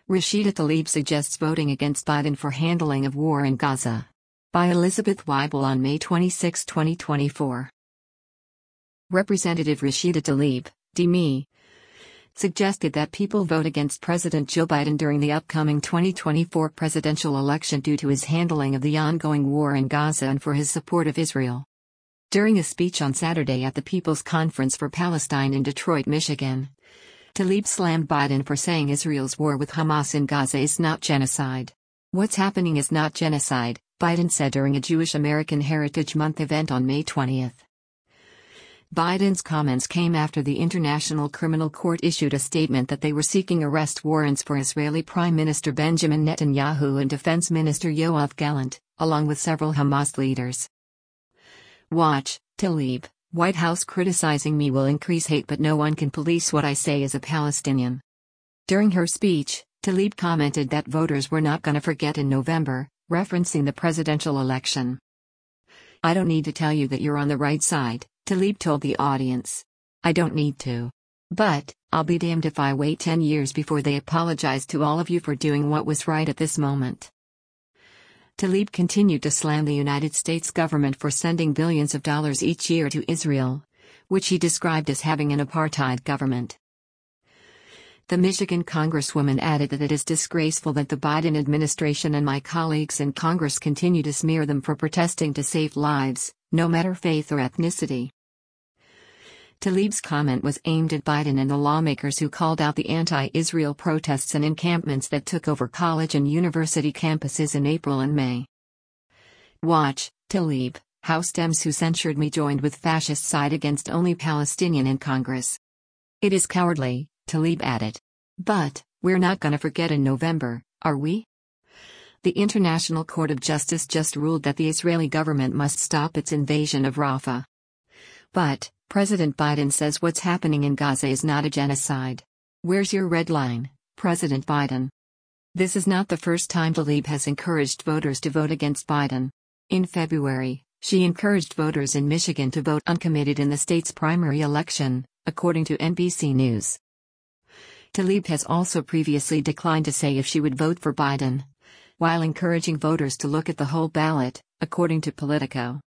Rashida Tlaib suggests voting against Biden for handling of war in Gaza. By Elizabeth Weibel on May 26, 2024. Representative Rashida Tlaib, DME, suggested that people vote against President Joe Biden during the upcoming 2024 presidential election due to his handling of the ongoing war in Gaza and for his support of Israel. During a speech on Saturday at the People's Conference for Palestine in Detroit, Michigan, Tlaib slammed Biden for saying Israel's war with Hamas in Gaza is not genocide. "What's happening is not genocide," Biden said during a Jewish American Heritage Month event on May 20. Biden's comments came after the International Criminal Court issued a statement that they were seeking arrest warrants for Israeli Prime Minister Benjamin Netanyahu and Defense Minister Yoav Gallant, along with several Hamas leaders. Watch, Tlaib, White House criticizing me will increase hate, but no one can police what I say as a Palestinian. During her speech, Tlaib commented that voters were not gonna forget in November, referencing the presidential election. "I don't need to tell you that you're on the right side," Tlaib told the audience. "I don't need to. But, I'll be damned if I wait 10 years before they apologize to all of you for doing what was right at this moment." Tlaib continued to slam the United States government for sending billions of dollars each year to Israel, which he described as having an apartheid government. The Michigan congresswoman added that it is disgraceful that the Biden administration and my colleagues in Congress continue to smear them for protesting to save lives, no matter faith or ethnicity. Tlaib's comment was aimed at Biden and the lawmakers who called out the anti-Israel protests and encampments that took over college and university campuses in April and May. Watch, Tlaib, House Dems who censured me joined with fascist side against only Palestinian in Congress. "It is cowardly," Tlaib added. "But, we're not gonna forget in November, are we?" The International Court of Justice just ruled that the Israeli government must stop its invasion of Rafah. But, President Biden says what's happening in Gaza is not a genocide. Where's your red line, President Biden? This is not the first time Tlaib has encouraged voters to vote against Biden. In February, she encouraged voters in Michigan to vote uncommitted in the state's primary election, according to NBC News. Tlaib has also previously declined to say if she would vote for Biden, while encouraging voters to look at the whole ballot, according to Politico.